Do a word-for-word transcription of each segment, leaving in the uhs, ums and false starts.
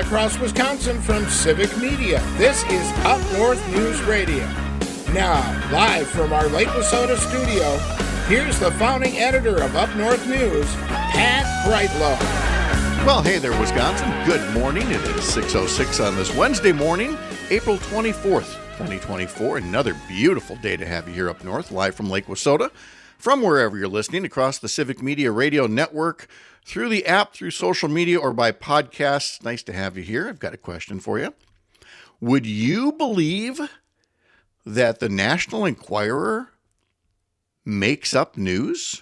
across Wisconsin from Civic Media. This is Up North News Radio. Now, live from our Lake Wissota studio, here's the founding editor of Up North News, Pat Brightlow. Well, hey there, Wisconsin. Good morning. It is six oh six on this Wednesday morning, April twenty-fourth, twenty twenty-four. Another beautiful day to have you here up north, live from Lake Wissota, from wherever you're listening, across the Civic Media Radio Network, through the app, through social media, or by podcasts. Nice to have you here. I've got a question for you. Would you believe that the National Enquirer makes up news?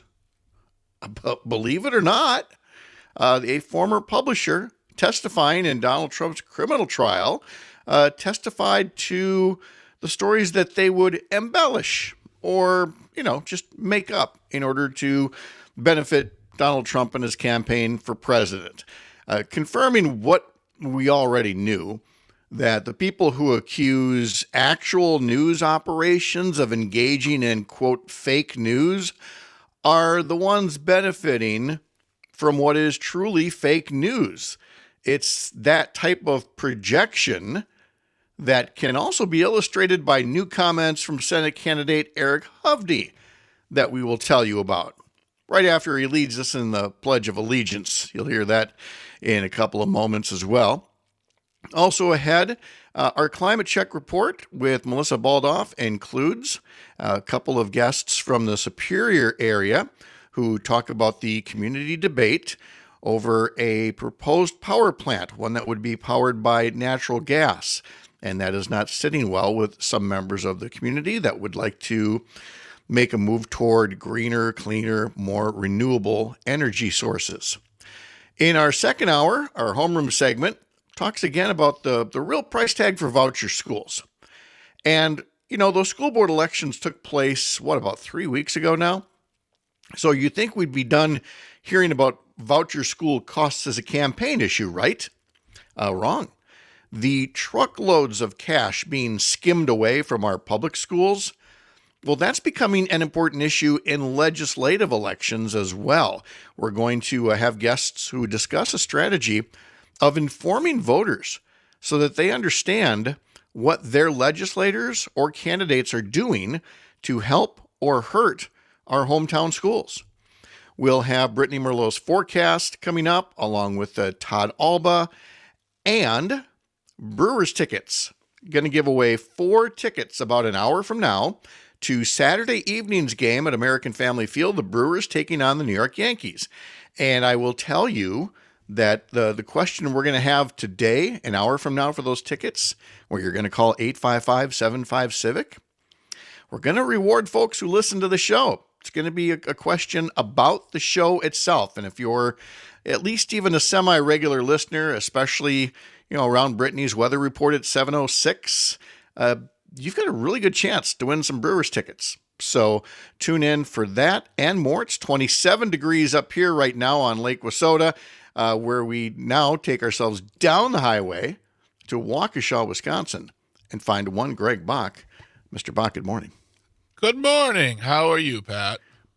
Believe it or not, uh, a former publisher testifying in Donald Trump's criminal trial uh, testified to the stories that they would embellish or, you know, just make up in order to benefit Donald Trump and his campaign for president, uh, confirming what we already knew, that the people who accuse actual news operations of engaging in, quote, fake news are the ones benefiting from what is truly fake news. It's that type of projection that can also be illustrated by new comments from Senate candidate Eric Hovde that we will tell you about right after he leads us in the Pledge of Allegiance. You'll hear that in a couple of moments as well. Also ahead, uh, our climate check report with Melissa Baldoff includes a couple of guests from the Superior area who talk about the community debate over a proposed power plant, one that would be powered by natural gas. And that is not sitting well with some members of the community that would like to make a move toward greener, cleaner, more renewable energy sources. In our second hour, our homeroom segment talks again about the, the real price tag for voucher schools. And, you know, those school board elections took place, what, about three weeks ago now? So you think we'd be done hearing about voucher school costs as a campaign issue, right? Uh, wrong. The truckloads of cash being skimmed away from our public schools, well, that's becoming an important issue in legislative elections as well. We're going to uh, have guests who discuss a strategy of informing voters so that they understand what their legislators or candidates are doing to help or hurt our hometown schools. We'll have Brittany Merlot's forecast coming up, along with uh, Todd Alba, and Brewers tickets. Going to give away four tickets about an hour from now to Saturday evening's game at American Family Field, the Brewers taking on the New York Yankees. And I will tell you that the, the question we're going to have today, an hour from now for those tickets, where you're going to call eight five five, seven five, CIVIC, we're going to reward folks who listen to the show. It's going to be a, a question about the show itself. And if you're at least even a semi-regular listener, especially, you know, around Brittany's weather report at seven oh six, uh, you've got a really good chance to win some Brewers tickets. So tune in for that and more. It's twenty-seven degrees up here right now on Lake Wissota, uh, where we now take ourselves down the highway to Waukesha, Wisconsin, and find one Greg Bach. Mister Bach, good morning. Good morning. How are you, Pat?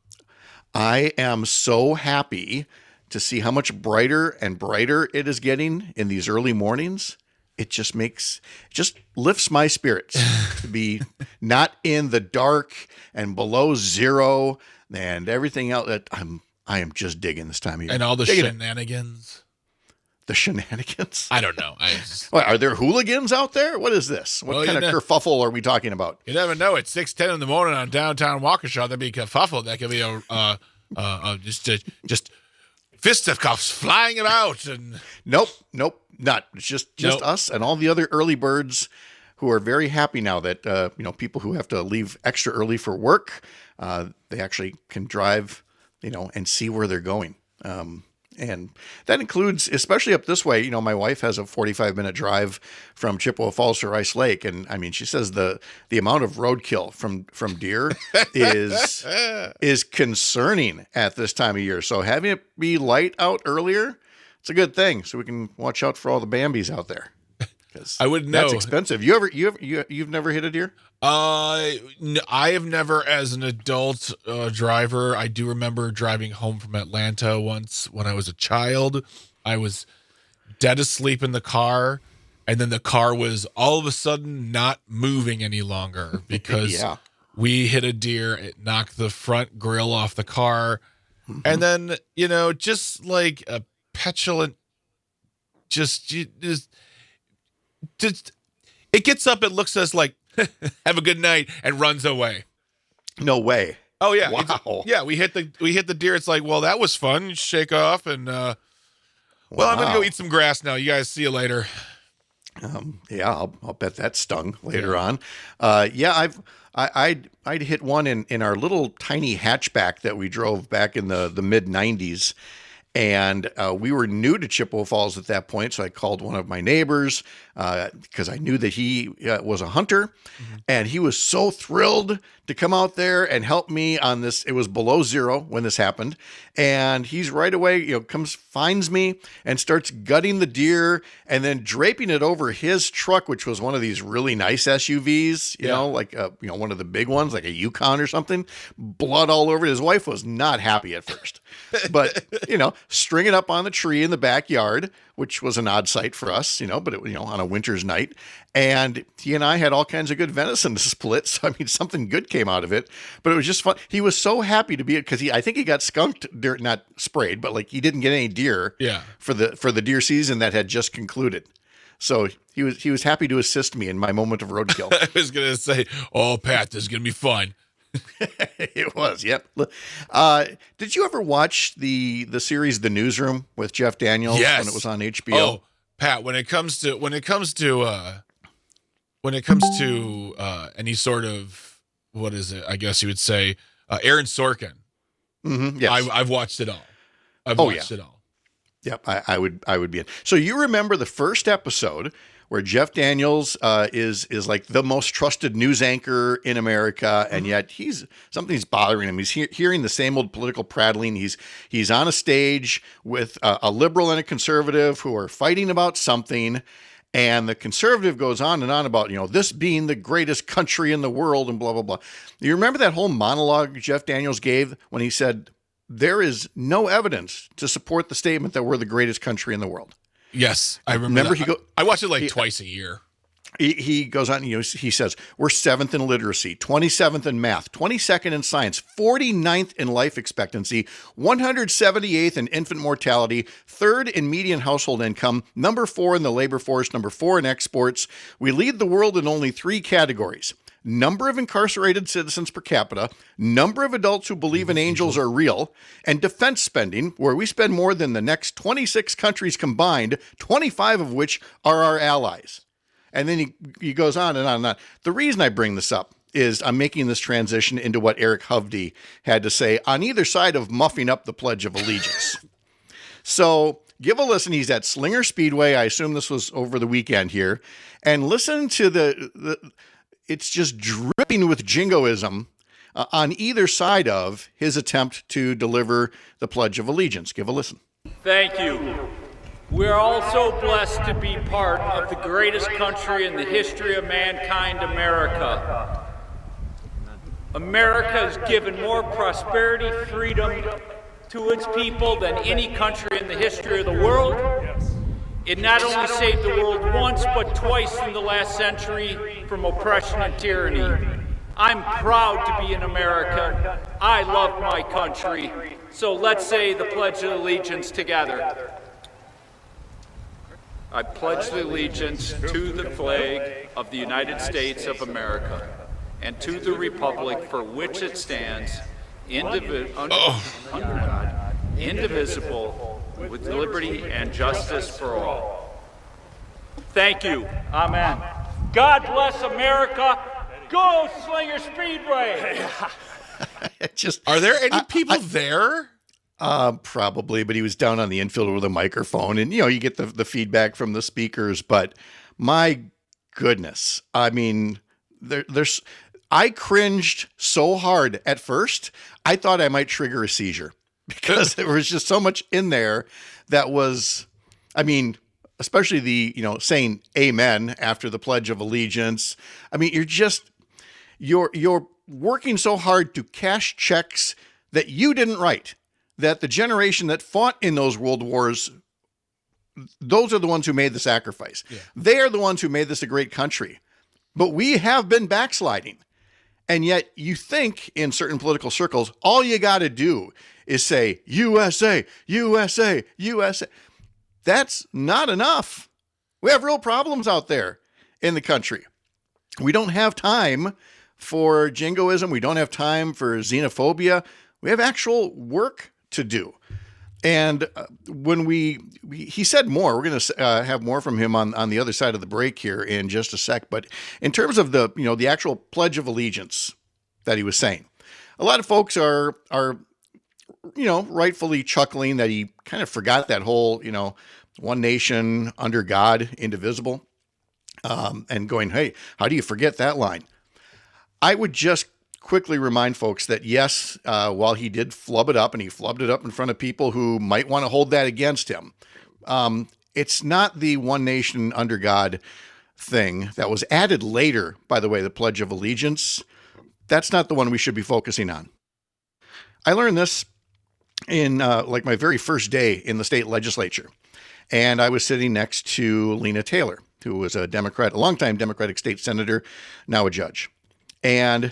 I am so happy to see how much brighter and brighter it is getting in these early mornings. It just makes, just lifts my spirits to be not in the dark and below zero and everything else. That I'm, I am just digging this time of year. And all the Digging shenanigans. It. The shenanigans? I don't know. I just, What, are there hooligans out there? What is this? What Well, kind you of know- kerfuffle are we talking about? you never know. It's six ten in the morning on downtown Waukesha. That'd be a kerfuffle. That could be a uh, uh, uh, just uh, just fisticuffs flying about. And Nope, nope, not. It's just just Nope. us and all the other early birds who are very happy now that, uh, you know, people who have to leave extra early for work, uh, they actually can drive, you know, and see where they're going. Um, and that includes, especially up this way, you know, my wife has a forty-five minute drive from Chippewa Falls to Rice Lake. And I mean, she says the, the amount of roadkill from, from deer is, is concerning at this time of year. So having it be light out earlier, it's a good thing. So we can watch out for all the Bambis out there. I wouldn't That's know. expensive. You ever, you ever, you, you've never hit a deer? Uh, n- I have never, as an adult uh, driver, I do remember driving home from Atlanta once when I was a child. I was dead asleep in the car, and then the car was all of a sudden not moving any longer because yeah. we hit a deer. It knocked the front grill off the car. Mm-hmm. And then, you know, just like a petulant, just, just, just, it gets up, it looks at us like, have a good night, and runs away. No way. Oh yeah. Wow. Yeah. We hit the, we hit the deer. It's like, well, that was fun. Shake off. And, uh, well, wow. I'm going to go eat some grass now. You guys see you later. Um, yeah, I'll, I'll bet that stung later yeah. on. Uh, yeah, I've, I, I'd, I'd hit one in, in our little tiny hatchback that we drove back in the, the mid nineties. And uh, we were new to Chippewa Falls at that point. So I called one of my neighbors because uh, I knew that he uh, was a hunter. Mm-hmm. And he was so thrilled to come out there and help me on this. It was below zero when this happened. And he's right away, you know, comes, finds me and starts gutting the deer and then draping it over his truck, which was one of these really nice S U Vs, you yeah. know, like, a, you know, one of the big ones, like a Yukon or something. Blood all over it. His wife was not happy at first, but, you know, string it up on the tree in the backyard, which was an odd sight for us, you know, but it, you know, on a winter's night. And he and I had all kinds of good venison to split. So, I mean, something good came out of it, but it was just fun. He was so happy to be it because he, I think he got skunked, deer, not sprayed, but like he didn't get any deer yeah. for the, for the deer season that had just concluded. So he was, he was happy to assist me in my moment of roadkill. I was going to say, oh, Pat, this is going to be fun. It was, yep. Uh, did you ever watch the the series The Newsroom with Jeff Daniels yes. when it was on H B O? Oh, Pat, when it comes to when it comes to uh, when it comes to uh, any sort of what is it? I guess you would say uh, Aaron Sorkin. Mm-hmm, yes. I, I've watched it all. I've oh, watched yeah. it all. Yep, I, I would I would be in. So you remember the first episode where Jeff Daniels uh, is is like the most trusted news anchor in America, and yet he's something's bothering him. He's he- hearing the same old political prattling. He's he's on a stage with a, a liberal and a conservative who are fighting about something, and the conservative goes on and on about, you know, this being the greatest country in the world and blah blah blah. You remember that whole monologue Jeff Daniels gave when he said there is no evidence to support the statement that we're the greatest country in the world? Yes, I remember. Remember that. he go. I watch it like he, twice a year. He, he goes on. You know, he says we're seventh in literacy, twenty-seventh in math, twenty-second in science, forty-ninth in life expectancy, one hundred seventy-eighth in infant mortality, third in median household income, number four in the labor force, number four in exports. We lead the world in only three categories: number of incarcerated citizens per capita, number of adults who believe in angels are real, and defense spending, where we spend more than the next twenty-six countries combined, twenty-five of which are our allies. And then he, he goes on and on and on. The reason I bring this up is I'm making this transition into what Eric Hovde had to say on either side of muffing up the Pledge of Allegiance. So give a listen. He's at Slinger Speedway. I assume this was over the weekend here. And listen to the... the it's just dripping with jingoism uh, on either side of his attempt to deliver the Pledge of Allegiance. Give a listen. Thank you. We are all so blessed to be part of the greatest country in the history of mankind, America. America has given more prosperity, freedom to its people than any country in the history of the world. It not only saved the world once, but twice in the last century from oppression and tyranny. I'm proud to be an American. I love my country. So let's say the Pledge of Allegiance together. I pledge allegiance to the flag of the United States of America and to the republic for which it stands, indivi- under, under God, indivisible, with liberty and justice for all. Thank you. Amen. God bless America. Go Slinger Speedway. Just Are there any I, people I, there? Uh, probably, but he was down on the infield with a microphone, and you know, you get the, the feedback from the speakers, but my goodness, I mean, there, there's, I cringed so hard at first, I thought I might trigger a seizure because there was just so much in there that was, I mean, especially the, you know, saying amen after the Pledge of Allegiance. I mean, you're just, you're, you're working so hard to cash checks that you didn't write, that the generation that fought in those world wars those are the ones who made the sacrifice. Yeah. They are the ones who made this a great country. But we have been backsliding. And yet you think in certain political circles, all you got to do is say, U S A, U S A, U S A. That's not enough. We have real problems out there in the country. We don't have time for jingoism. We don't have time for xenophobia. We have actual work to do. And uh, when we, we, he said more, we're going to uh, have more from him on, on the other side of the break here in just a sec. But in terms of the, you know, the actual Pledge of Allegiance that he was saying, a lot of folks are, are, you know, rightfully chuckling that he kind of forgot that whole, you know, one nation under God, indivisible, um, and going, hey, how do you forget that line? I would just quickly remind folks that yes, uh, while he did flub it up, and he flubbed it up in front of people who might want to hold that against him, um, it's not the one nation under God thing that was added later, by the way, the Pledge of Allegiance. That's not the one we should be focusing on. I learned this in uh, like my very first day in the state legislature, and I was sitting next to Lena Taylor, who was a Democrat, a longtime Democratic state senator, now a judge. And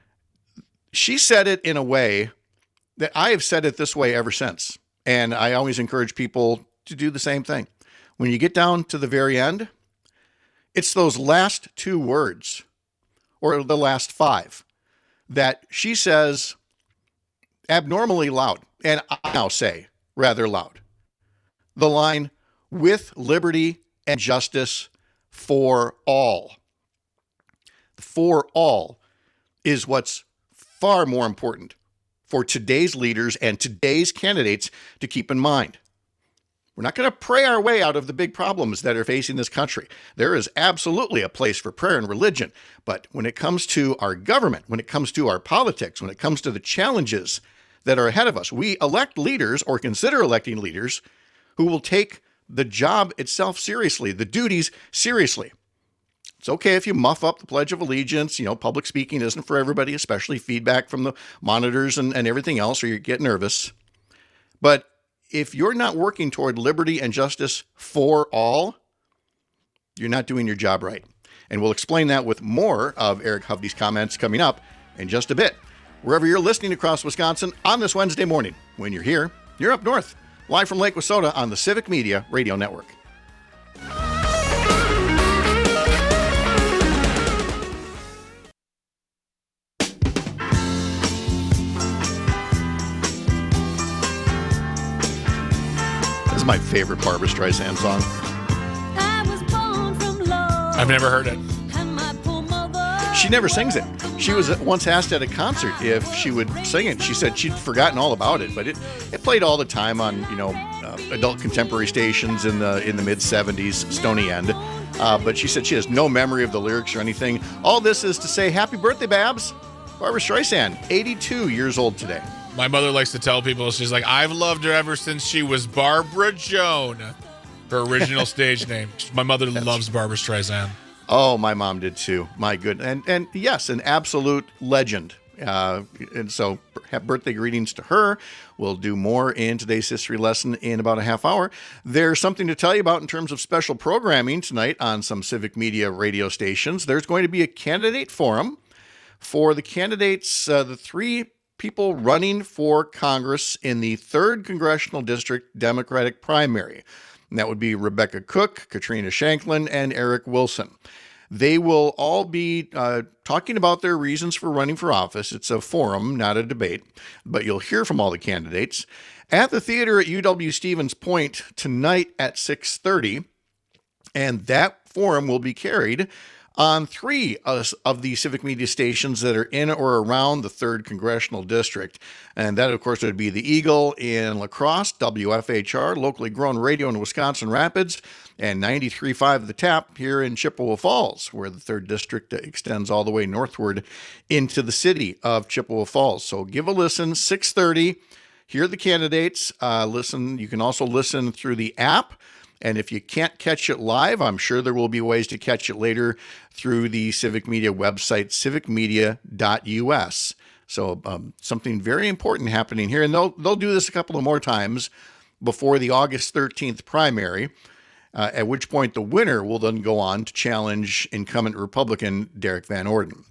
she said it in a way that I have said it this way ever since. And I always encourage people to do the same thing. When you get down to the very end, it's those last two words, or the last five, that she says abnormally loud, and I now say rather loud. The line, with liberty and justice for all. For all is what's far more important for today's leaders and today's candidates to keep in mind. We're not going to pray our way out of the big problems that are facing this country. There is absolutely a place for prayer and religion. But when it comes to our government, when it comes to our politics, when it comes to the challenges that are ahead of us, we elect leaders or consider electing leaders who will take the job itself seriously, the duties seriously. It's okay if you muff up the Pledge of Allegiance. You know, public speaking isn't for everybody, especially feedback from the monitors and, and everything else, or you get nervous. But if you're not working toward liberty and justice for all, you're not doing your job right. And we'll explain that with more of Eric Hovde's comments coming up in just a bit. Wherever you're listening across Wisconsin on this Wednesday morning, when you're here, you're up north, live from Lake Wissota on the Civic Media Radio Network. This is my favorite Barbra Streisand song. I've never heard it. She never sings it. She was once asked at a concert if she would sing it. She said she'd forgotten all about it, but it, it played all the time on, you know, uh, adult contemporary stations in the in the mid seventies, Stony End. Uh, but she said she has no memory of the lyrics or anything. All this is to say happy birthday, Babs. Barbra Streisand, eighty-two years old today. My mother likes to tell people, she's like, I've loved her ever since she was Barbara Joan, her original stage name. My mother loves Barbra Streisand. Oh, my mom did too. My goodness. And, and yes, an absolute legend. Uh, and so have birthday greetings to her. We'll do more in today's history lesson in about a half hour. There's something to tell you about in terms of special programming tonight on some Civic Media radio stations. There's going to be a candidate forum for the candidates, uh, the three people running for Congress in the third Congressional District Democratic primary. And that would be Rebecca Cook, Katrina Shanklin, and Eric Wilson. They will all be uh, talking about their reasons for running for office. It's a forum, not a debate, but you'll hear from all the candidates at the theater at U W Stevens Point tonight at six thirty. And that forum will be carried on three of the Civic Media stations that are in or around the third Congressional District. And that, of course, would be the Eagle in La Crosse, W F H R, locally grown radio in Wisconsin Rapids, and ninety-three point five The Tap here in Chippewa Falls, where the third District extends all the way northward into the city of Chippewa Falls. So give a listen, six thirty, hear the candidates. Uh, listen. You can also listen through the app. And if you can't catch it live, I'm sure there will be ways to catch it later through the Civic Media website, civic media dot U S. So um, something very important happening here. And they'll, they'll do this a couple of more times before the August thirteenth primary. uh, at which point the winner will then go on to challenge incumbent Republican Derek Van Orden.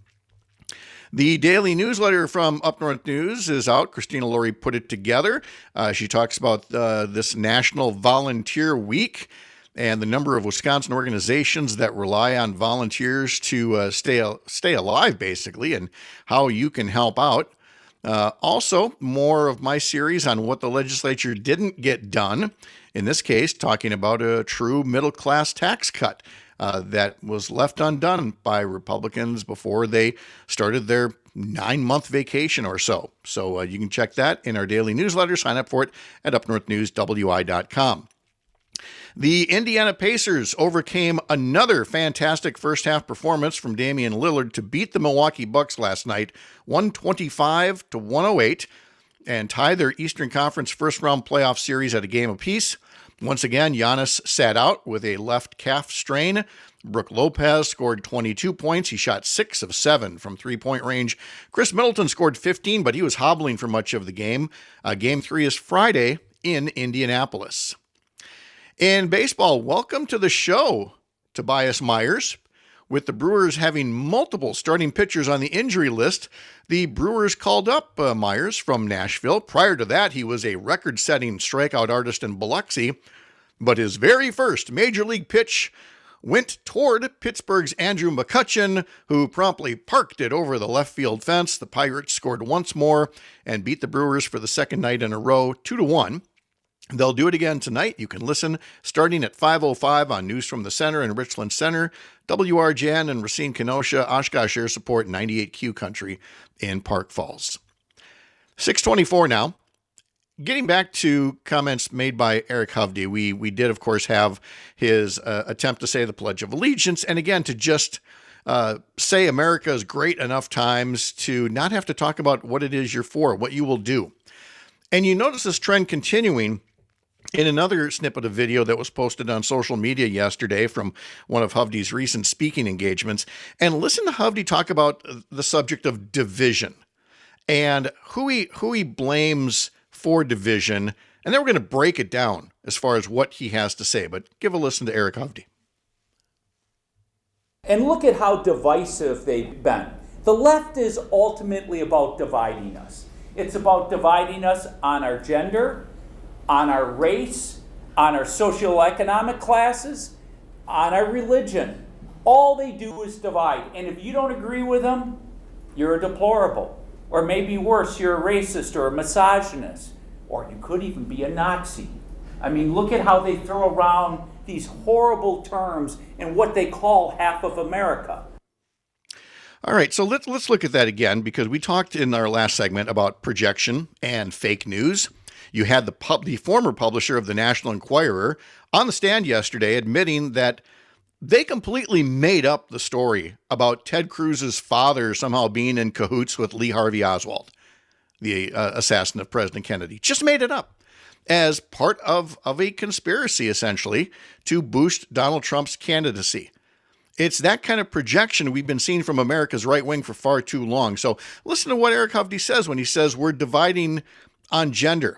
The daily newsletter from Up North News is out. Christina Laurie put it together. Uh, she talks about uh, this National Volunteer Week and the number of Wisconsin organizations that rely on volunteers to uh, stay stay alive, basically, and how you can help out. Uh, also, more of my series on what the legislature didn't get done. In this case, talking about a true middle-class tax cut uh, that was left undone by Republicans before they started their nine-month vacation or so. So uh, you can check that in our daily newsletter. Sign up for it at up north news w i dot com. The Indiana Pacers overcame another fantastic first-half performance from Damian Lillard to beat the Milwaukee Bucks last night, one twenty-five to one oh eight, and tie their Eastern Conference first-round playoff series at a game apiece. Once again, Giannis sat out with a left calf strain. Brook Lopez scored twenty-two points. He shot six of seven from three-point range. Chris Middleton scored fifteen, but he was hobbling for much of the game. Uh, game three is Friday in Indianapolis. In baseball, welcome to the show, Tobias Myers. With the Brewers having multiple starting pitchers on the injury list, the Brewers called up uh, Myers from Nashville. Prior to that, he was a record-setting strikeout artist in Biloxi, but his very first major league pitch went toward Pittsburgh's Andrew McCutchen, who promptly parked it over the left field fence. The Pirates scored once more and beat the Brewers for the second night in a row, two to one. They'll do it again tonight. You can listen starting at five oh five on News from the Center and Richland Center, W R J N and Racine Kenosha, Oshkosh Air Support, ninety-eight Q Country in Park Falls. six twenty-four now. Getting back to comments made by Eric Hovde, we we did, of course, have his uh, attempt to say the Pledge of Allegiance, and again, to just uh, say America is great enough times to not have to talk about what it is you're for, what you will do. And you notice this trend continuing in another snippet of video that was posted on social media yesterday from one of Hovde's recent speaking engagements. And listen to Hovde talk about the subject of division and who he, who he blames for division. And then we're going to break it down as far as what he has to say. But give a listen to Eric Hovde. And look at how divisive they've been. The left is ultimately about dividing us. It's about dividing us on our gender, on our race, on our socioeconomic classes, on our religion. All they do is divide. And if you don't agree with them, you're a deplorable. Or maybe worse, you're a racist or a misogynist. Or you could even be a Nazi. I mean, look at how they throw around these horrible terms in what they call half of America. All right, so let's let's look at that again, because we talked in our last segment about projection and fake news. You had the pub, the former publisher of the National Enquirer on the stand yesterday admitting that they completely made up the story about Ted Cruz's father somehow being in cahoots with Lee Harvey Oswald, the uh, assassin of President Kennedy. Just made it up as part of, of a conspiracy, essentially, to boost Donald Trump's candidacy. It's that kind of projection we've been seeing from America's right wing for far too long. So listen to what Eric Hovde says when he says we're dividing on gender.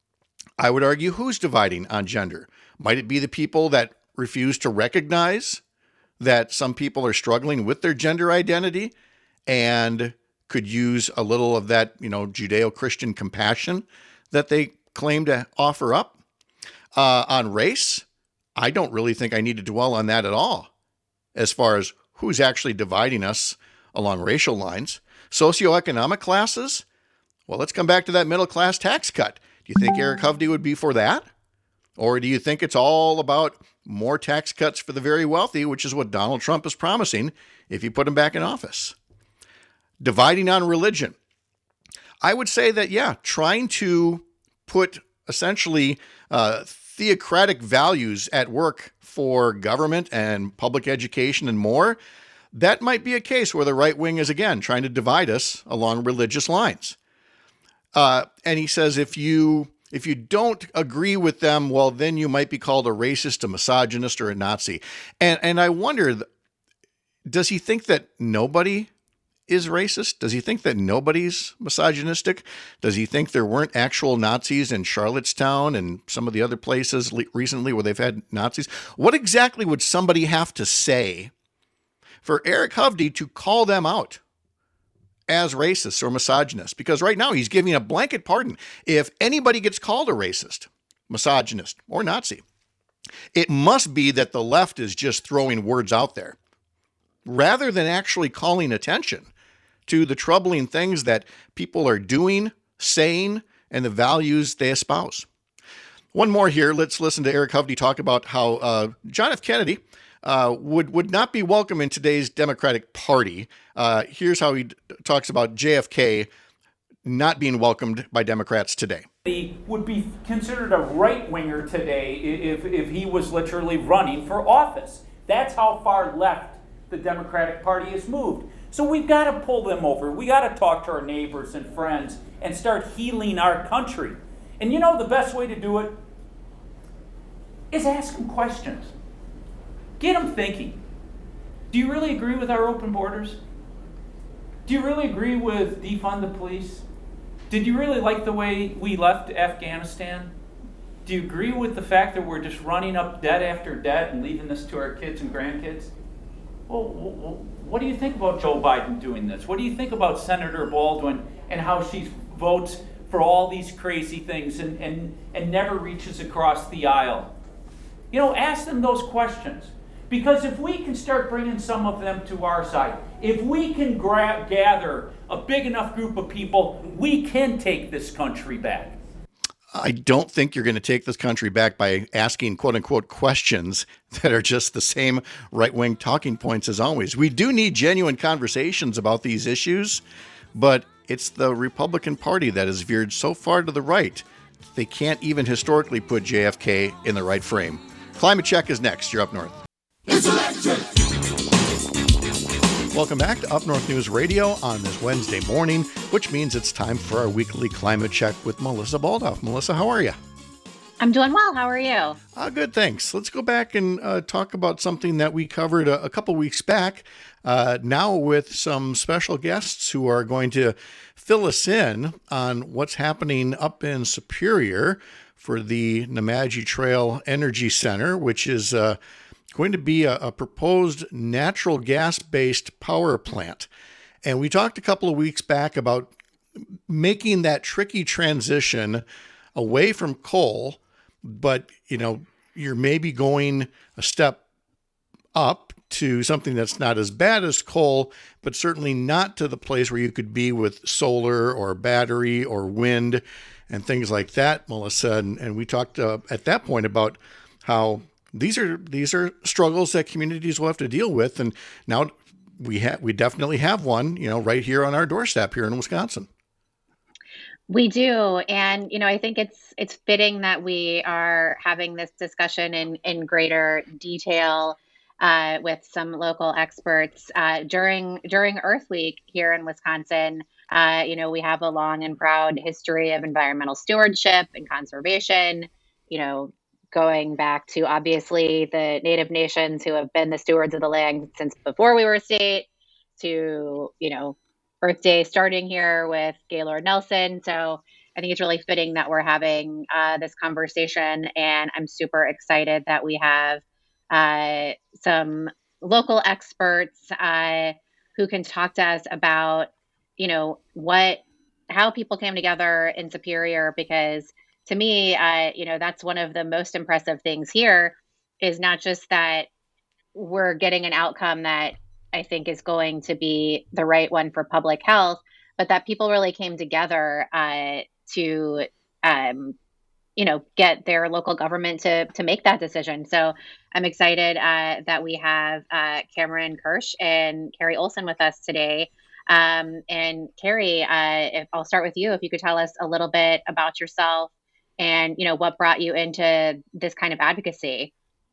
I would argue, who's dividing on gender? Might it be the people that refuse to recognize that some people are struggling with their gender identity and could use a little of that, you know, Judeo-Christian compassion that they claim to offer up? Uh, on race, I don't really think I need to dwell on that at all, as far as who's actually dividing us along racial lines. Socioeconomic classes? Well, let's come back to that middle class tax cut. Do you think Eric Hovde would be for that? Or do you think it's all about more tax cuts for the very wealthy, which is what Donald Trump is promising if you put him back in office? Dividing on religion. I would say that, yeah, trying to put essentially uh, theocratic values at work for government and public education and more, that might be a case where the right wing is, again, trying to divide us along religious lines. Uh, and he says if you if you don't agree with them, well, then you might be called a racist, a misogynist, or a Nazi. And and I wonder, does he think that nobody is racist? Does he think that nobody's misogynistic? Does he think there weren't actual Nazis in Charlottetown and some of the other places le- recently where they've had Nazis? What exactly would somebody have to say for Eric Hovde to call them out as racists or misogynists? Because right now he's giving a blanket pardon. If anybody gets called a racist, misogynist, or Nazi, it must be that the left is just throwing words out there rather than actually calling attention to the troubling things that people are doing, saying, and the values they espouse. One more here. Let's listen to Eric Hovde talk about how uh, John F. Kennedy uh, would, would not be welcome in today's Democratic Party. Uh, here's how he d- talks about J F K not being welcomed by Democrats today. He would be considered a right-winger today if, if he was literally running for office. That's how far left the Democratic Party has moved. So we've got to pull them over. We got to talk to our neighbors and friends and start healing our country. And you know the best way to do it is ask them questions. Get them thinking. Do you really agree with our open borders? Do you really agree with defund the police? Did you really like the way we left Afghanistan? Do you agree with the fact that we're just running up debt after debt and leaving this to our kids and grandkids? Well, what do you think about Joe Biden doing this? What do you think about Senator Baldwin and how she votes for all these crazy things and, and, and never reaches across the aisle? You know, ask them those questions. Because if we can start bringing some of them to our side, if we can gra- gather a big enough group of people, we can take this country back. I don't think you're going to take this country back by asking quote unquote questions that are just the same right-wing talking points as always. We do need genuine conversations about these issues, but it's the Republican Party that has veered so far to the right, they can't even historically put J F K in the right frame. Climate Check is next. You're up north. It's electric. Welcome back to Up North News Radio on this Wednesday morning, which means it's time for our weekly Climate Check with Melissa Baldoff. Melissa, how are you? I'm doing well. How are you? Uh, good, thanks. Let's go back and uh, talk about something that we covered a, a couple weeks back, uh, now with some special guests who are going to fill us in on what's happening up in Superior for the Nemadji Trail Energy Center, which is uh, going to be a, a proposed natural gas-based power plant. And we talked a couple of weeks back about making that tricky transition away from coal, but, you know, you're maybe going a step up to something that's not as bad as coal, but certainly not to the place where you could be with solar or battery or wind and things like that, Melissa. And, and we talked uh, at that point about how these are these are struggles that communities will have to deal with. And now we have we definitely have one, you know, right here on our doorstep here in Wisconsin. We do. And, you know, I think it's it's fitting that we are having this discussion in, in greater detail uh, with some local experts uh, during during Earth Week here in Wisconsin. Uh, you know, we have a long and proud history of environmental stewardship and conservation, you know, going back to obviously the Native nations who have been the stewards of the land since before we were a state, to, you know, Earth Day starting here with Gaylord Nelson. So I think it's really fitting that we're having uh, this conversation, and I'm super excited that we have uh, some local experts uh, who can talk to us about, you know, what, how people came together in Superior, because to me, uh, you know, that's one of the most impressive things here, is not just that we're getting an outcome that I think is going to be the right one for public health, but that people really came together uh, to, um, you know, get their local government to to make that decision. So I'm excited uh, that we have uh, Cameron Kirsch and Carrie Olson with us today. Um, and Carrie, uh, if I'll start with you, if you could tell us a little bit about yourself and, you know, what brought you into this kind of advocacy.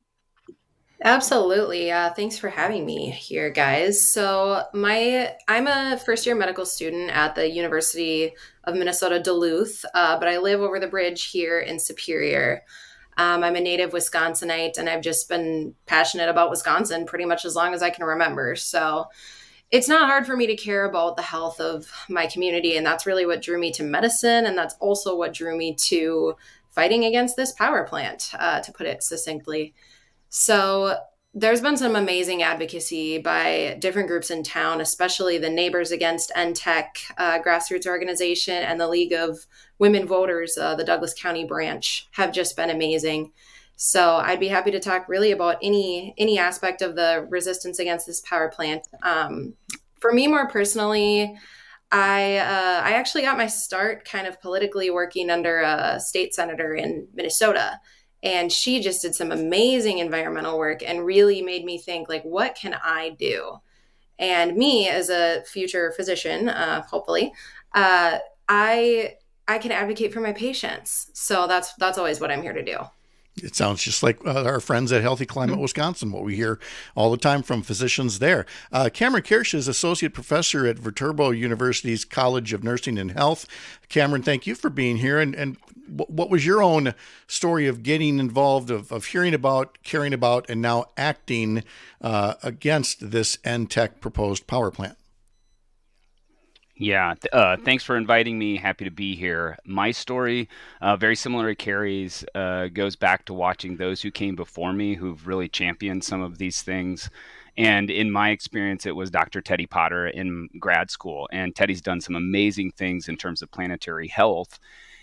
Absolutely. Uh, thanks for having me here, guys. So my I'm a first year medical student at the University of Minnesota Duluth, uh, but I live over the bridge here in Superior. Um, I'm a native Wisconsinite, and I've just been passionate about Wisconsin pretty much as long as I can remember. So it's not hard for me to care about the health of my community. And that's really what drew me to medicine. And that's also what drew me to fighting against this power plant, uh, to put it succinctly. So there's been some amazing advocacy by different groups in town, especially the Neighbors Against N T E C uh, grassroots organization and the League of Women Voters, uh, the Douglas County branch, have just been amazing. So I'd be happy to talk really about any any aspect of the resistance against this power plant. Um, for me, more personally, I uh, I actually got my start kind of politically working under a state senator in Minnesota. And she just did some amazing environmental work and really made me think, like, what can I do? And me, as a future physician, uh, hopefully, uh, I I can advocate for my patients. So that's that's always what I'm here to do. It sounds just like uh, our friends at Healthy Climate mm-hmm. Wisconsin, what we hear all the time from physicians there. Uh, Cameron Kirsch is Associate Professor at Viterbo University's College of Nursing and Health. Cameron, thank you for being here. And, and what was your own story of getting involved, of, of hearing about, caring about, and now acting uh, against this N T E C proposed power plant? Yeah, uh, thanks for inviting me. Happy to be here. My story, uh, very similar to Carrie's, uh, goes back to watching those who came before me who've really championed some of these things. And in my experience, it was Doctor Teddy Potter in grad school. And Teddy's done some amazing things in terms of planetary health.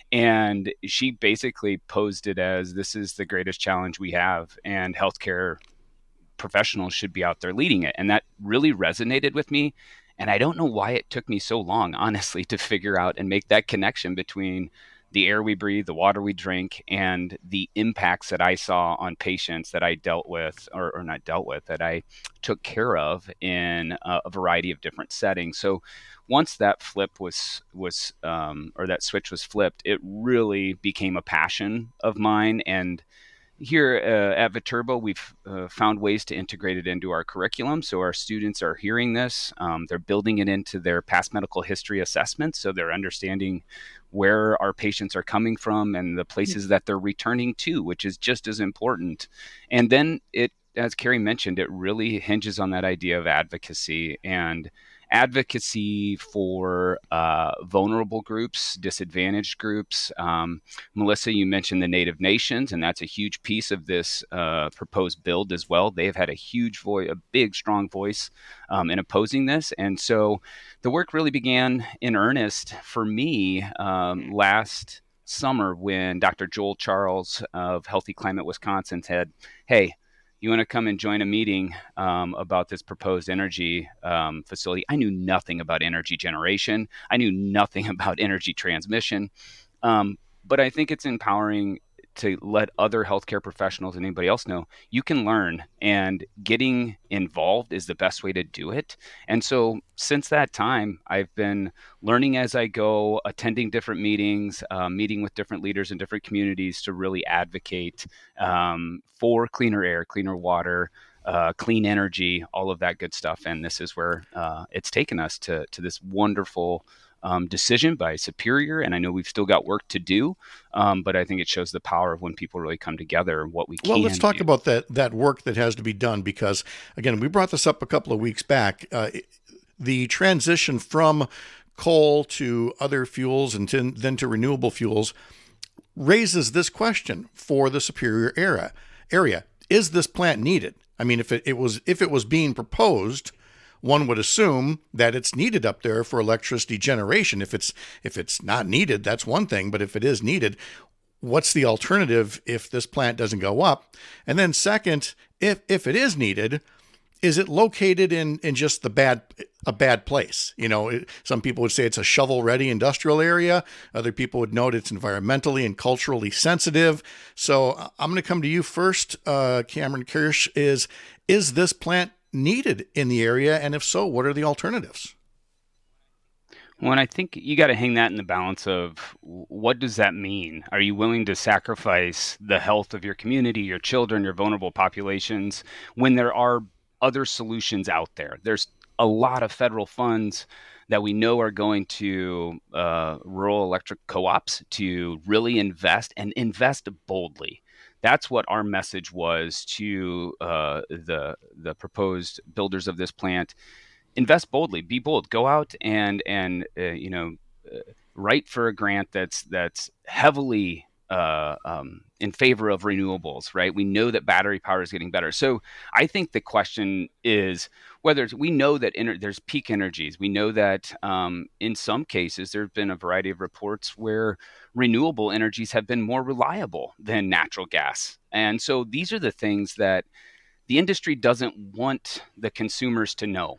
And she basically posed it as, this is the greatest challenge we have, and healthcare professionals should be out there leading it. And that really resonated with me. And I don't know why it took me so long, honestly, to figure out and make that connection between the air we breathe, the water we drink, and the impacts that I saw on patients that I dealt with, or, or not dealt with, that I took care of in a, a variety of different settings. So once that flip was, was um, or that switch was flipped, it really became a passion of mine. And here uh, at Viterbo, we've uh, found ways to integrate it into our curriculum. So our students are hearing this. Um, they're building it into their past medical history assessments. So they're understanding where our patients are coming from and the places that they're returning to, which is just as important. And then it, as Carrie mentioned, it really hinges on that idea of advocacy and advocacy for uh, vulnerable groups, disadvantaged groups. Um, Melissa, you mentioned the Native Nations, and that's a huge piece of this uh, proposed bill as well. They've had a huge voice, a big, strong voice um, in opposing this. And so the work really began in earnest for me um, last summer when Doctor Joel Charles of Healthy Climate Wisconsin said, hey, you want to come and join a meeting um, about this proposed energy um, facility? I knew nothing about energy generation. I knew nothing about energy transmission. Um, but I think it's empowering to let other healthcare professionals and anybody else know you can learn, and getting involved is the best way to do it. And so since that time, I've been learning as I go, attending different meetings, uh, meeting with different leaders in different communities to really advocate um, for cleaner air, cleaner water, uh, clean energy, all of that good stuff. And this is where uh, it's taken us to, to this wonderful Um, decision by Superior. And I know we've still got work to do, um, but I think it shows the power of when people really come together and what we can do. Well, let's talk do. about that that work that has to be done, because, again, we brought this up a couple of weeks back. Uh, the transition from coal to other fuels and to, then to renewable fuels raises this question for the Superior era, area. Is this plant needed? I mean, if it, it was if it was being proposed, one would assume that it's needed up there for electricity generation. If it's if it's not needed, that's one thing. But if it is needed, what's the alternative if this plant doesn't go up? And then second, if if it is needed, is it located in in just the bad a bad place? You know, it, some people would say it's a shovel-ready industrial area. Other people would note it's environmentally and culturally sensitive. So I'm going to come to you first, uh, Cameron Kirsch. Is is this plant needed in the area? And if so, what are the alternatives? Well, and I think you got to hang that in the balance of what does that mean? Are you willing to sacrifice the health of your community, your children, your vulnerable populations, when there are other solutions out there? There's a lot of federal funds that we know are going to uh, rural electric co-ops to really invest and invest boldly. That's what our message was to uh, the the proposed builders of this plant. invest boldly, be bold, go out and and uh, you know uh, write for a grant that's that's heavily uh, um, in favor of renewables, right? We know that battery power is getting better. So I think the question is whether it's, we know that ener- there's peak energies. We know that um, in some cases there have been a variety of reports where renewable energies have been more reliable than natural gas. And so these are the things that the industry doesn't want the consumers to know.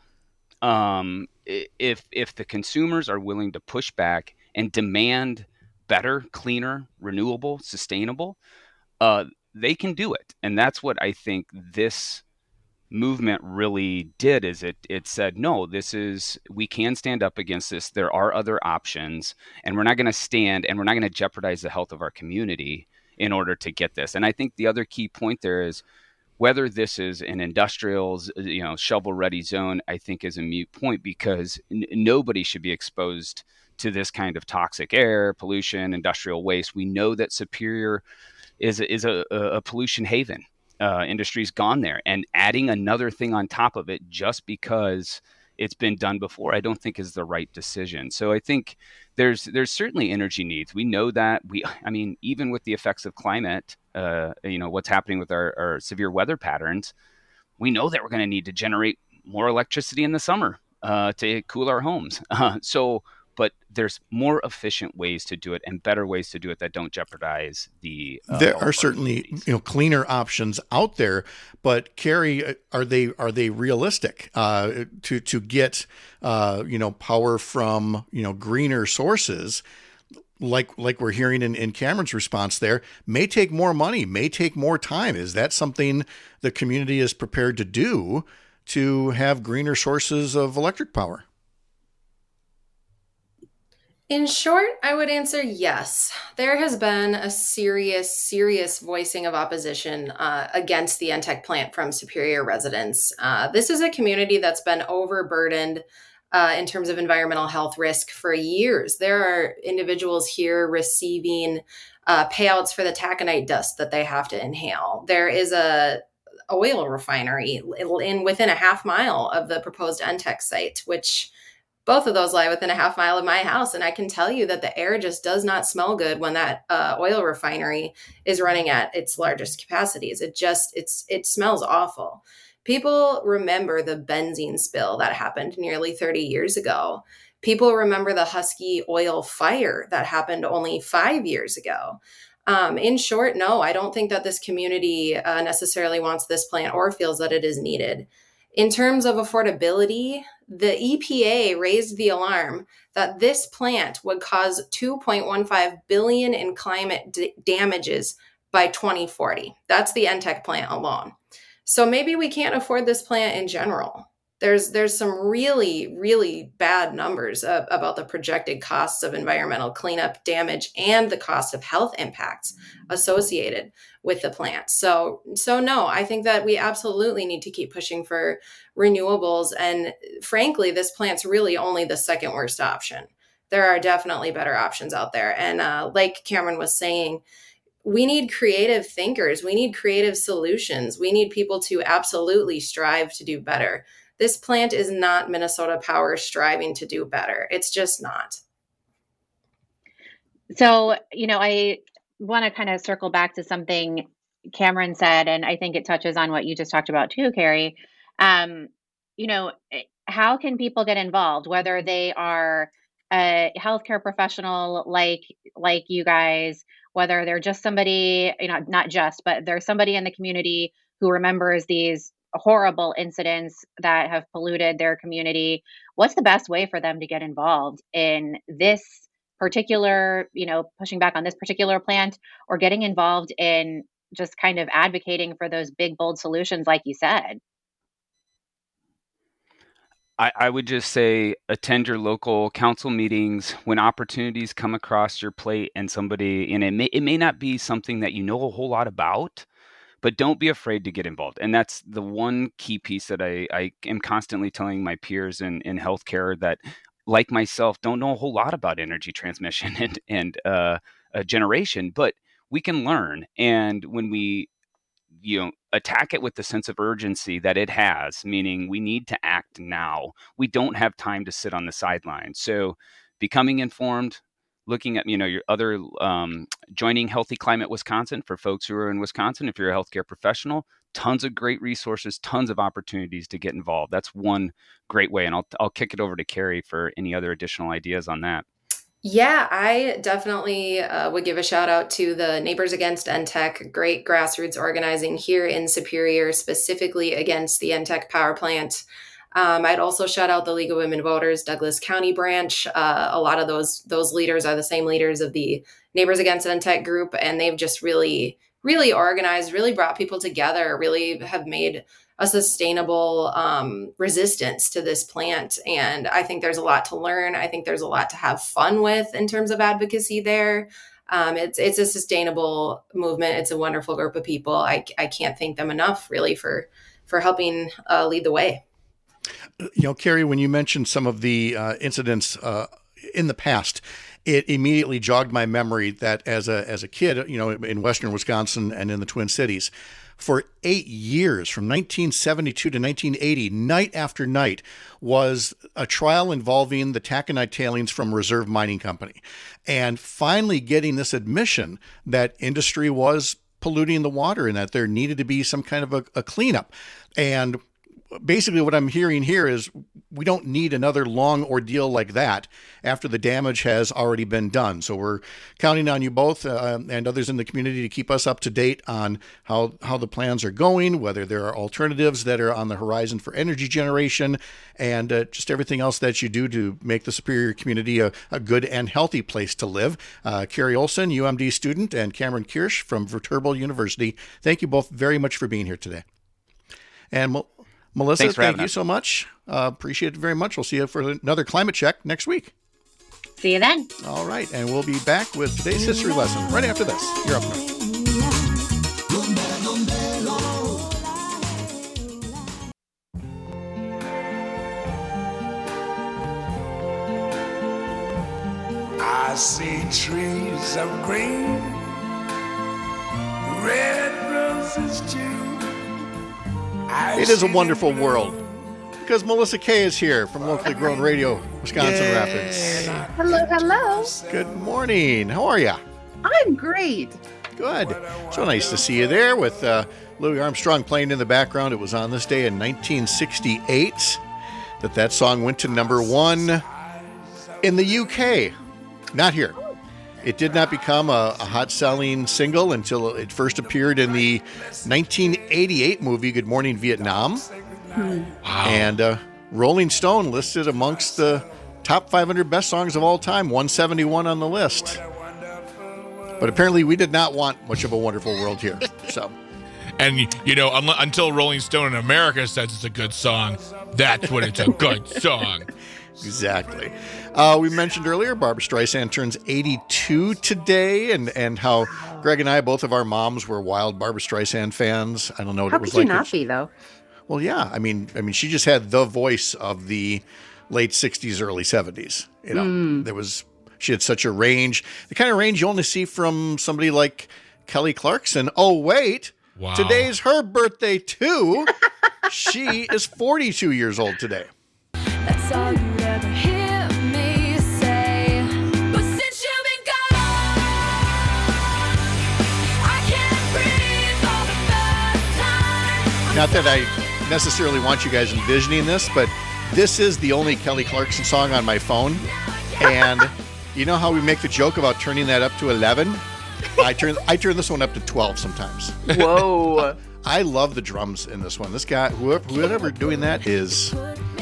Um, if if the consumers are willing to push back and demand better, cleaner, renewable, sustainable, uh, they can do it. And that's what I think this movement really did. Is it it said, no, this is, we can stand up against this. There are other options, and we're not going to stand, and we're not going to jeopardize the health of our community in order to get this. And I think the other key point there is whether this is an industrial, you know, shovel-ready zone, I think is a moot point, because n- nobody should be exposed to this kind of toxic air, pollution, industrial waste. We know that Superior is a, is a, a pollution haven. Uh, industry's gone there, and adding another thing on top of it just because it's been done before, I don't think is the right decision. So I think there's there's certainly energy needs. We know that. We, I mean, even with the effects of climate, uh, you know, what's happening with our, our severe weather patterns, we know that we're going to need to generate more electricity in the summer uh, to cool our homes. Uh, so, but there's more efficient ways to do it and better ways to do it that don't jeopardize the. Uh, there are certainly, you know, cleaner options out there, but Carrie, are they are they realistic uh, to to get uh, you know, power from, you know, greener sources? Like like we're hearing in, in Cameron's response there, may take more money, may take more time. Is that something the community is prepared to do to have greener sources of electric power? In short, I would answer yes. There has been a serious, serious voicing of opposition uh, against the N TEC plant from Superior residents. Uh, this is a community that's been overburdened uh, in terms of environmental health risk for years. There are individuals here receiving uh, payouts for the taconite dust that they have to inhale. There is a oil refinery in within a half mile of the proposed N TEC site, which both of those lie within a half mile of my house. And I can tell you that the air just does not smell good when that uh, oil refinery is running at its largest capacities. It just, it's, it smells awful. People remember the benzene spill that happened nearly thirty years ago. People remember the Husky oil fire that happened only five years ago. Um, in short, no, I don't think that this community uh, necessarily wants this plant or feels that it is needed. In terms of affordability, the E P A raised the alarm that this plant would cause two point one five billion dollars in climate d- damages by twenty forty. That's the N TEC plant alone. So maybe we can't afford this plant in general. There's there's some really, really bad numbers uh, about the projected costs of environmental cleanup, damage, and the cost of health impacts associated with the plant. So, so no, I think that we absolutely need to keep pushing for renewables. And frankly, this plant's really only the second worst option. There are definitely better options out there. And uh, like Cameron was saying, we need creative thinkers. We need creative solutions. We need people to absolutely strive to do better. This plant is not Minnesota Power striving to do better. It's just not. So, you know, I want to kind of circle back to something Cameron said, and I think it touches on what you just talked about too, Carrie. Um, you know, how can people get involved, whether they are a healthcare professional like like you guys, whether they're just somebody, you know, not just, but there's somebody in the community who remembers these horrible incidents that have polluted their community. What's the best way for them to get involved in this particular, you know, pushing back on this particular plant, or getting involved in just kind of advocating for those big, bold solutions, like you said? I, I would just say attend your local council meetings when opportunities come across your plate, and somebody, and it may, it may not be something that you know a whole lot about, but don't be afraid to get involved. And that's the one key piece that I, I am constantly telling my peers in, in healthcare that, like myself, don't know a whole lot about energy transmission and, and uh, uh, generation, but we can learn. And when we you know, attack it with the sense of urgency that it has, meaning we need to act now. We don't have time to sit on the sidelines. So becoming informed, looking at, you know, your other, um, joining Healthy Climate Wisconsin for folks who are in Wisconsin, if you're a healthcare professional, tons of great resources, tons of opportunities to get involved. That's one great way. And I'll, I'll kick it over to Carrie for any other additional ideas on that. Yeah, I definitely uh, would give a shout out to the Neighbors Against N T E C, great grassroots organizing here in Superior, specifically against the N T E C power plant. Um, I'd also shout out the League of Women Voters, Douglas County branch. Uh, a lot of those those leaders are the same leaders of the Neighbors Against N T E C group, and they've just really, really organized, really brought people together, really have made a sustainable um, resistance to this plant. And I think there's a lot to learn. I think there's a lot to have fun with in terms of advocacy there. Um, it's it's a sustainable movement. It's a wonderful group of people. I, I can't thank them enough, really, for for helping uh, lead the way. You know, Carrie, when you mentioned some of the uh, incidents uh, in the past, it immediately jogged my memory that as a as a kid, you know, in Western Wisconsin and in the Twin Cities, for eight years, from nineteen seventy-two to nineteen eighty, night after night, was a trial involving the taconite tailings from Reserve Mining Company. And finally getting this admission that industry was polluting the water and that there needed to be some kind of a, a cleanup. And basically what I'm hearing here is we don't need another long ordeal like that after the damage has already been done. So we're counting on you both uh, and others in the community to keep us up to date on how, how the plans are going, whether there are alternatives that are on the horizon for energy generation, and uh, just everything else that you do to make the Superior community a, a good and healthy place to live. Uh, Carrie Olson, U M D student, and Cameron Kirsch from Viterbo University, thank you both very much for being here today. And we'll Melissa, thank you us. so much. Uh, appreciate it very much. We'll see you for another climate check next week. See you then. All right. And we'll be back with today's history lesson right after this. You're up north. I see trees of green, red roses too. It is a wonderful world because Melissa Kay is here from locally grown radio, Wisconsin Yay. Rapids. Hello, hello. Good morning. How are you? I'm great. Good. So nice to see you there with uh, Louis Armstrong playing in the background. It was on this day in nineteen sixty-eight that that song went to number one in the U K, not here. It did not become a, a hot-selling single until it first appeared in the nineteen eighty-eight movie Good Morning Vietnam. Hmm. Wow. And uh, Rolling Stone listed amongst the top five hundred best songs of all time, one seventy-one on the list. But apparently we did not want much of a wonderful world here. So, And, you know, un- until Rolling Stone in America says it's a good song, that's when it's a good song. Exactly. Uh, we mentioned earlier Barbra Streisand turns eighty-two today, and, and how Greg and I, both of our moms, were wild Barbra Streisand fans. I don't know what How it was could like. you not be, though? Well, yeah. I mean, I mean, she just had the voice of the late sixties, early seventies. You know, Mm. there was she had such a range, the kind of range you only see from somebody like Kelly Clarkson. Oh, wait, Wow. today's her birthday too. She is forty-two years old today. That's all you ever hear me say. But since you've been gone, I can't breathe for the first time. Not that I necessarily want you guys envisioning this, but this is the only Kelly Clarkson song on my phone. And you know how we make the joke about turning that up to eleven? I turn I turn this one up to twelve sometimes. Whoa. I love the drums in this one. This guy, whoever, whoever doing that is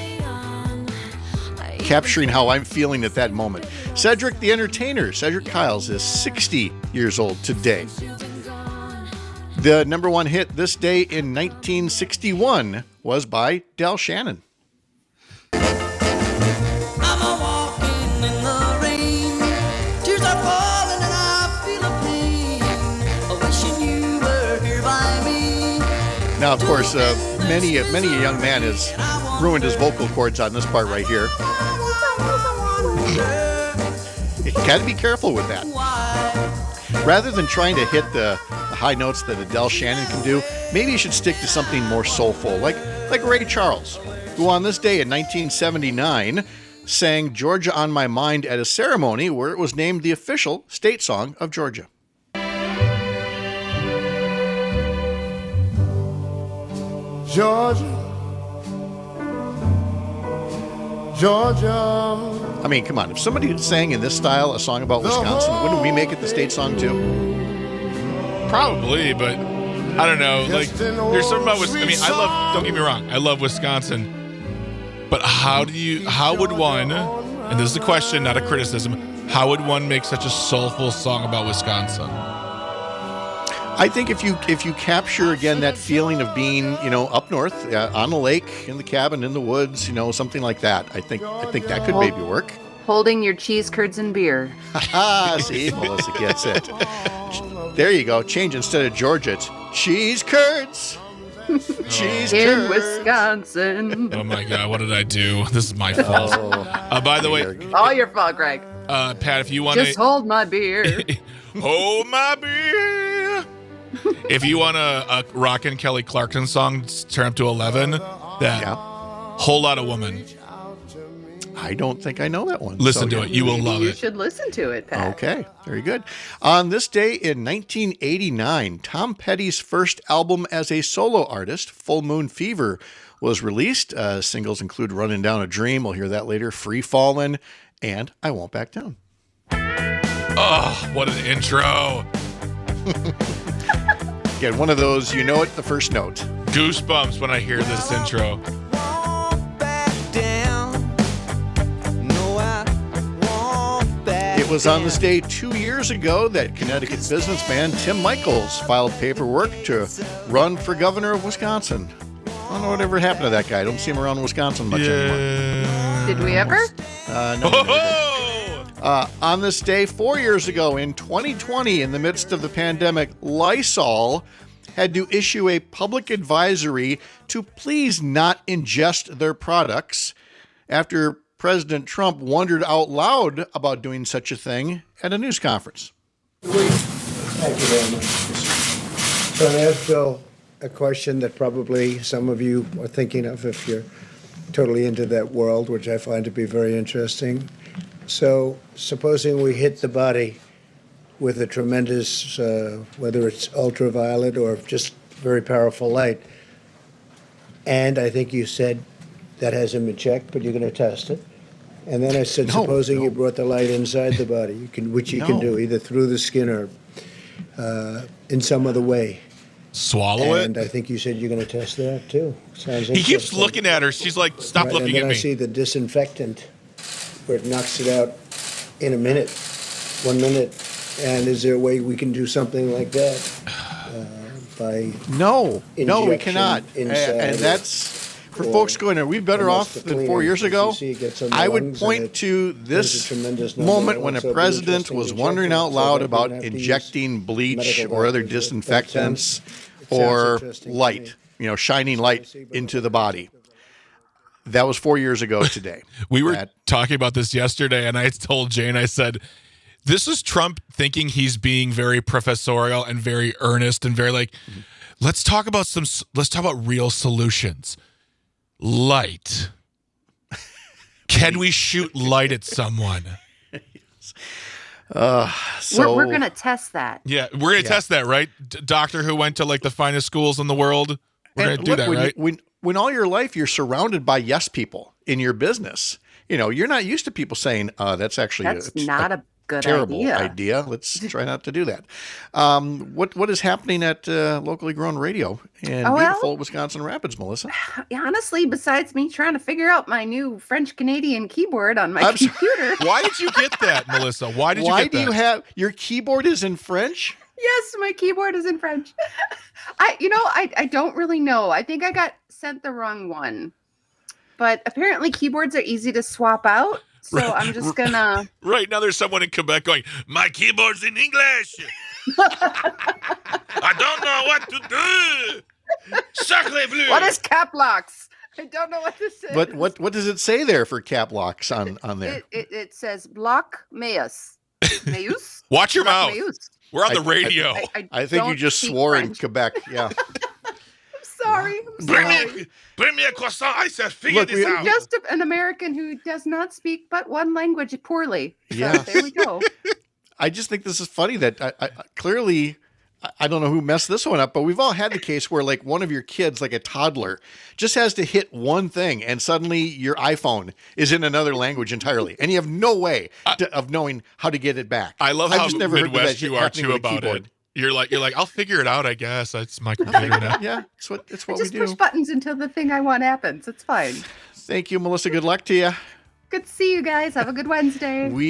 capturing how I'm feeling at that moment. Cedric the Entertainer, Cedric Kyles, is sixty years old today. The number one hit this day in nineteen sixty-one was by Del Shannon. Now, of course, uh, many, many a young man has ruined his vocal cords on this part right here. You got to be careful with that. Rather than trying to hit the, the high notes that Adele Shannon can do, maybe you should stick to something more soulful, like like Ray Charles, who on this day in nineteen seventy-nine sang Georgia on My Mind at a ceremony where it was named the official state song of Georgia. Georgia, Georgia. I mean, come on. If somebody sang in this style a song about Wisconsin, wouldn't we make it the state song too? Probably, but I don't know. Like, there's something about Wisconsin. I mean, I love, don't get me wrong, I love Wisconsin. But how do you, how would one, and this is a question, not a criticism, how would one make such a soulful song about Wisconsin? I think if you if you capture again that feeling of being, you know, up north uh, on a lake, in the cabin, in the woods, you know, something like that, I think I think that could Hold, maybe work. Holding your cheese curds and beer. Ha See, Melissa gets it. There you go. Change instead of Georgia, it's cheese curds. Cheese In curds. Wisconsin. Oh my God, what did I do? This is my fault. Oh, Uh, by the way, All your fault, Greg. uh, Pat, if you want Just to hold my beer. hold my beer. If you want a, a rockin' Kelly Clarkson song, turn up to eleven. That Yeah. Whole Lot of Woman. I don't think I know that one. Listen So, to yeah. it. You will love You it. should listen to it, Pat. Okay, very good. On this day in nineteen eighty-nine, Tom Petty's first album as a solo artist, Full Moon Fever, was released. Uh, singles include Running Down a Dream, we'll hear that later, Free Fallin', and I Won't Back Down. Oh, what an intro. Again, one of those, you know it, the first note. Goosebumps when I hear this intro. It was on this day two years ago that Connecticut businessman Tim Michaels filed paperwork to run for governor of Wisconsin. I don't know whatever happened to that guy. I don't see him around Wisconsin much anymore. Yeah. Did we ever? Uh, no, we never did. Uh, on this day four years ago in twenty twenty, in the midst of the pandemic, Lysol had to issue a public advisory to please not ingest their products after President Trump wondered out loud about doing such a thing at a news conference. Thank you very much. So I asked Bill a question that probably some of you are thinking of if you're totally into that world, which I find to be very interesting. So supposing we hit the body with a tremendous, uh, whether it's ultraviolet or just very powerful light, and I think you said that hasn't been checked, but you're going to test it. And then I said, No, supposing no. you brought the light inside the body, you can, which you can No. do either through the skin or uh, in some other way. Swallow And it. I think you said you're going to test that too. Sounds He keeps interesting. looking at her. She's like, stop Right, looking and then at I me. see the disinfectant where it knocks it out in a minute, one minute. And is there a way we can do something like that uh, by No, no, we Injection cannot. A- inside And it. that's for Or folks going, are we better almost off a than four cleaning. years If ago? you see it gets on the I would lungs point and it to does a this tremendous number. moment when a Also, it'd be president interesting was to check wondering it out so loud that we about don't have to use injecting bleach medical or other doctors. That- that disinfectants sounds- it sounds or interesting to light, me. you know, shining light into the body. That was four years ago today. We were That- talking about this yesterday, and I told Jane, I said, this is Trump thinking he's being very professorial and very earnest and very like, let's talk about some, let's talk about real solutions. Light. Can we shoot light at someone? Uh, so we're we're going to test that. Yeah, we're going to Yeah. test that, right? D- doctor who went to like the finest schools in the world. We're going And to do look, that, when, right? you- when when all your life you're surrounded by yes people in your business, you know, you're not used to people saying, uh, that's actually That's a, not a good terrible idea. idea. Let's try not to do that. Um, what what is happening at uh, locally grown radio in Oh, well- beautiful Wisconsin Rapids, Melissa? Honestly, besides me trying to figure out my new French Canadian keyboard on my I'm sorry. computer. Why did you get that, Melissa? Why did you Why get do that? you have your keyboard is in French? Yes, my keyboard is in French. I, you know, I, I don't really know. I think I got sent the wrong one. But apparently keyboards are easy to swap out. So Right. I'm just gonna. Right now, there's someone in Quebec going, my keyboard's in English. I don't know what to do. Sacre bleu. What is cap locks? I don't know what this is. What what what does it say there for cap locks on on there? It, it, it says block Meus. Meus? Watch your Block mouth. Meus. We're on I- the radio. I, I I think you don't just speak swore in French. Quebec. Yeah. I'm sorry. I'm Bring sorry. me, bring me a croissant. I said, figure Look, this we- out. Just a- an American who does not speak but one language poorly. So Yes. there we go. I just think this is funny that I, I, clearly, I- I don't know who messed this one up, but we've all had the case where like one of your kids, like a toddler, just has to hit one thing and suddenly your iPhone is in another language entirely. And you have no way to, of knowing how to get it back. I love I've how just never heard of Midwest that you are happening too with a about keyboard. it. You're like, you're like, I'll figure it out. I guess that's my computer now. Yeah, it's what, it's I what we just push do. buttons until the thing I want happens. It's fine. Thank you, Melissa. Good luck to you. Good to see you guys. Have a good Wednesday. We